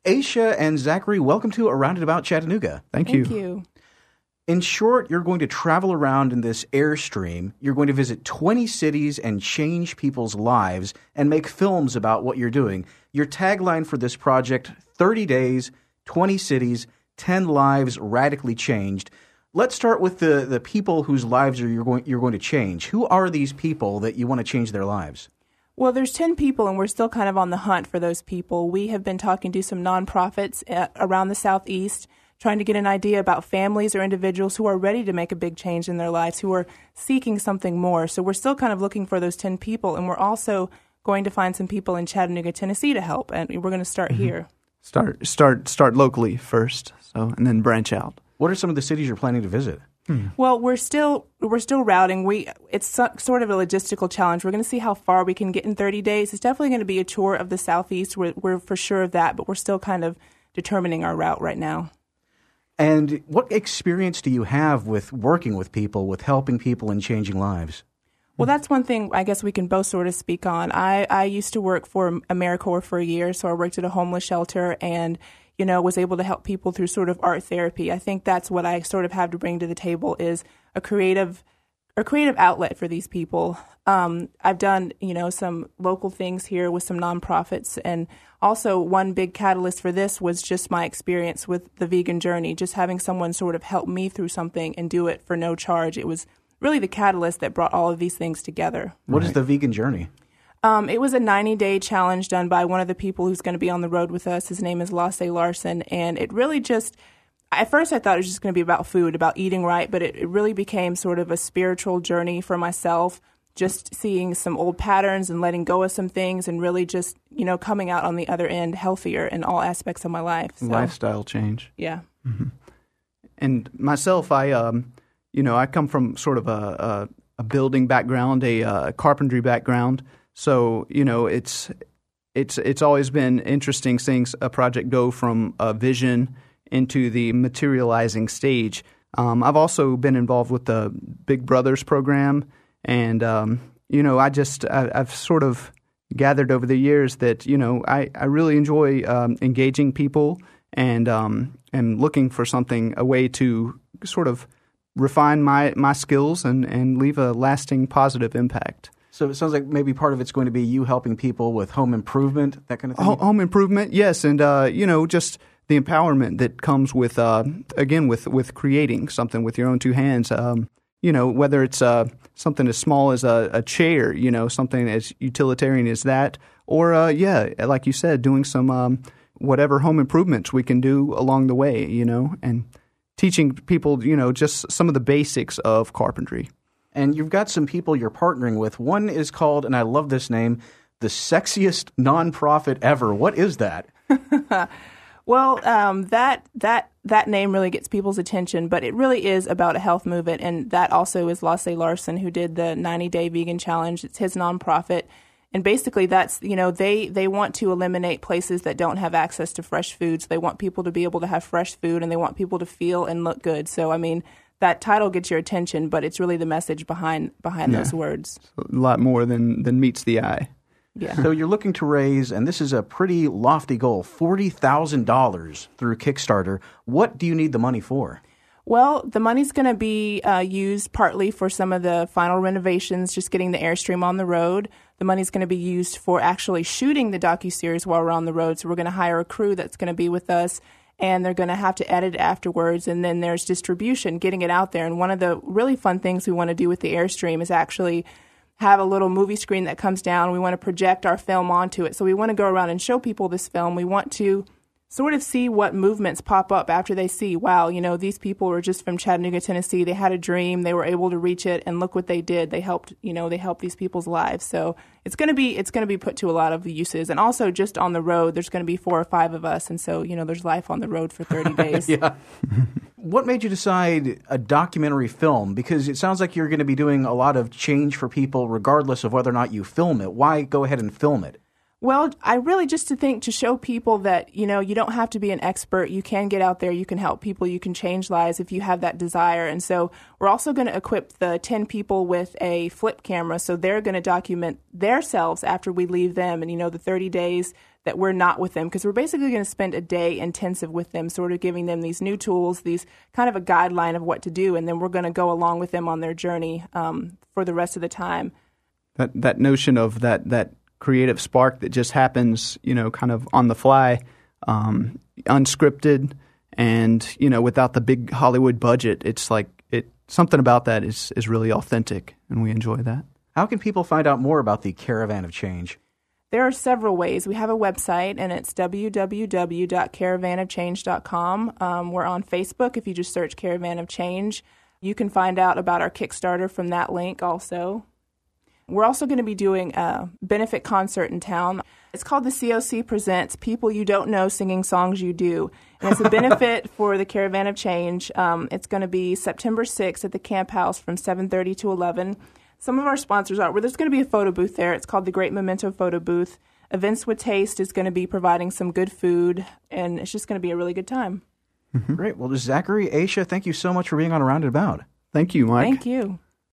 Aisha and Zachary, welcome to Around and About Chattanooga. Thank you. In short, you're going to travel around in this Airstream. You're going to visit 20 cities and change people's lives and make films about what you're doing. Your tagline for this project, 30 days, 20 cities, 10 lives radically changed. Let's start with the people whose lives you're going to change. Who are these people that you want to change their lives? Well, there's 10 people, and we're still kind of on the hunt for those people. We have been talking to some nonprofits around the Southeast, trying to get an idea about families or individuals who are ready to make a big change in their lives, who are seeking something more. So we're still kind of looking for those 10 people, and we're also going to find some people in Chattanooga, Tennessee to help, and we're going to start here. Start locally first, and then branch out. What are some of the cities you're planning to visit? Well, we're still routing. It's sort of a logistical challenge. We're going to see how far we can get in 30 days. It's definitely going to be a tour of the Southeast. We're for sure of that, but we're still kind of determining our route right now. And what experience do you have with working with people, with helping people and changing lives? Well, that's one thing I guess we can both sort of speak on. I used to work for AmeriCorps for a year, so I worked at a homeless shelter and, was able to help people through sort of art therapy. I think that's what I sort of have to bring to the table is a creative outlet for these people. I've done, some local things here with some nonprofits, and also one big catalyst for this was just my experience with the vegan journey, just having someone sort of help me through something and do it for no charge. It was really the catalyst that brought all of these things together. What is the vegan journey? It was a 90-day challenge done by one of the people who's going to be on the road with us. His name is Lasse Larson, and it really just, at first I thought it was just going to be about food, about eating right, but it really became sort of a spiritual journey for myself, just seeing some old patterns and letting go of some things and really just, coming out on the other end healthier in all aspects of my life. So, lifestyle change. Yeah. Mm-hmm. And myself, I come from sort of a building background, a carpentry background. So, it's always been interesting seeing a project go from a vision into the materializing stage. I've also been involved with the Big Brothers program, and I've sort of gathered over the years that I really enjoy engaging people and looking for a way to sort of refine my skills and leave a lasting positive impact. So it sounds like maybe part of it's going to be you helping people with home improvement, that kind of thing? Home improvement, yes, and just the empowerment that comes with with creating something with your own two hands. Whether it's something as small as a chair, something as utilitarian as that, or like you said, doing some whatever home improvements we can do along the way, and teaching people, just some of the basics of carpentry. And you've got some people you're partnering with. One is called, and I love this name, the Sexiest Nonprofit Ever. What is that? Well, that name really gets people's attention, but it really is about a health movement, and that also is Lasse Larson, who did the 90-Day Vegan Challenge. It's his nonprofit, and basically that's, they want to eliminate places that don't have access to fresh foods. They want people to be able to have fresh food, and they want people to feel and look good. So, that title gets your attention, but it's really the message behind those words. A lot more than meets the eye. Yeah. So you're looking to raise, and this is a pretty lofty goal, $40,000 through Kickstarter. What do you need the money for? Well, the money's going to be used partly for some of the final renovations, just getting the Airstream on the road. The money's going to be used for actually shooting the docuseries while we're on the road. So we're going to hire a crew that's going to be with us, and they're going to have to edit afterwards. And then there's distribution, getting it out there. And one of the really fun things we want to do with the Airstream is actually have a little movie screen that comes down. We want to project our film onto it. So we want to go around and show people this film. We want to sort of see what movements pop up after they see, wow, these people were just from Chattanooga, Tennessee. They had a dream. They were able to reach it, and look what they did. They helped these people's lives. So it's going to be put to a lot of uses. And also just on the road, there's going to be 4 or 5 of us. And so, there's life on the road for 30 days. Yeah. What made you decide a documentary film? Because it sounds like you're going to be doing a lot of change for people regardless of whether or not you film it. Why go ahead and film it? Well, I really just to show people that, you don't have to be an expert. You can get out there. You can help people. You can change lives if you have that desire. And so we're also going to equip the 10 people with a flip camera. So they're going to document themselves after we leave them. And, the 30 days, that we're not with them, because we're basically going to spend a day intensive with them, sort of giving them these new tools, these kind of a guideline of what to do, and then we're going to go along with them on their journey for the rest of the time. That notion of that creative spark that just happens, kind of on the fly, unscripted, and without the big Hollywood budget, it's like something about that is really authentic, and we enjoy that. How can people find out more about the Caravan of Change? There are several ways. We have a website, and it's www.caravanofchange.com. We're on Facebook. If you just search Caravan of Change, you can find out about our Kickstarter from that link also. We're also going to be doing a benefit concert in town. It's called the COC Presents People You Don't Know Singing Songs You Do. And it's a benefit for the Caravan of Change. It's going to be September 6th at the Camp House from 7:30 to 11. Some of our sponsors are, there's going to be a photo booth there. It's called the Great Memento Photo Booth. Events with Taste is going to be providing some good food, and it's just going to be a really good time. Great. Well, Zachary, Aisha, thank you so much for being on Around and About. Thank you, Mike. Thank you.